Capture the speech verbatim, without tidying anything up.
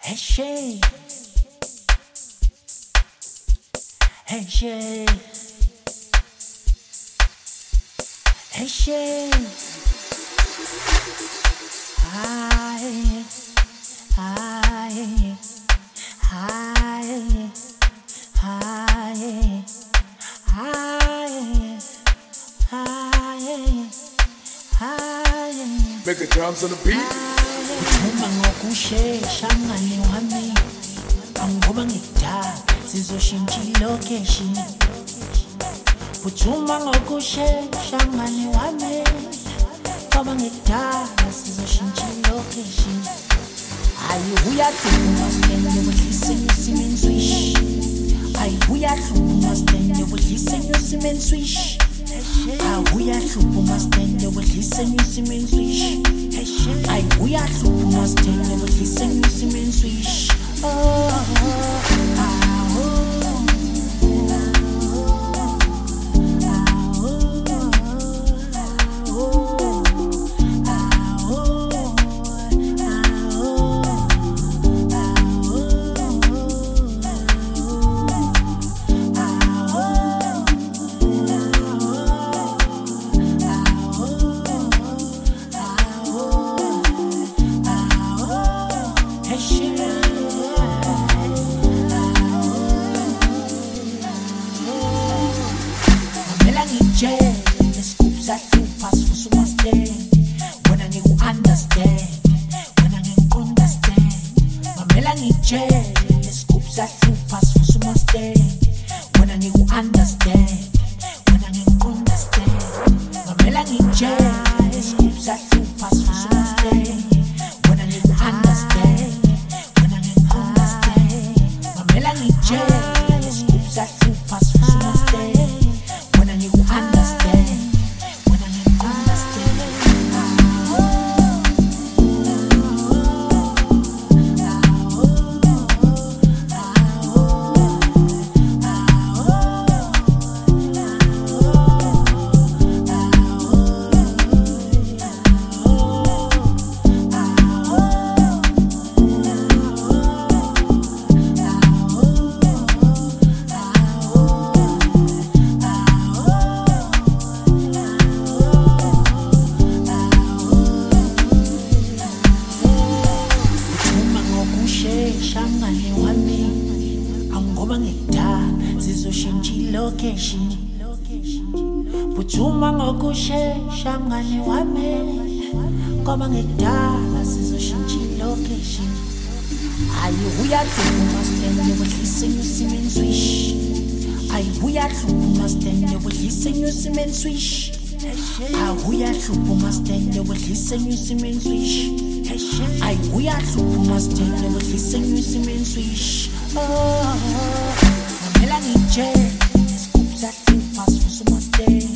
Hey Shay, hey Shay, hey Shay, hi, hi, hi, hi, hi, hi, hi. Make a drums on the beat. Uma ngokushesha mngani wami angoba ngikudala sizoshintsha ilocation Phuthuma ngokushesha mngani wami ngoba ngikudala sizoshintsha ilocation Ayi uyahluma stende wehlise usimeni swish Ayi uyahluma stende wehlise usimeni swish Ayi uyahluma stende wehlise usimeni swish Ay, uyahluma stende wehlise usimeni swish Oh, oh, ah, oh, the scoops that you pass for so much day. When I need to understand, when I need to understand. My melody jet, the scoops that you pass for so much day. When I need to understand, when I need to understand. My melody jet, the scoops that you pass for so much day. When I need to understand, when I need to understand. My melody jet, the scoops that you pass for so much day. When I need to understand, when I need to understand. Mngani wami angoba ngikudala sizoshintsha ilocation Phuthuma ngokushesha mngani wami ngoba ngikudala sizoshintsha ilocation Ayi uyahluma stende wehlise usimeni swish Ayi uyahluma stende wehlise usimeni swish Ayi uyahluma stende wehlise usimeni swish Ay, uyahluma stende wehlise usimeni swish Oh, my melody jet, the scoops that you pass for so much day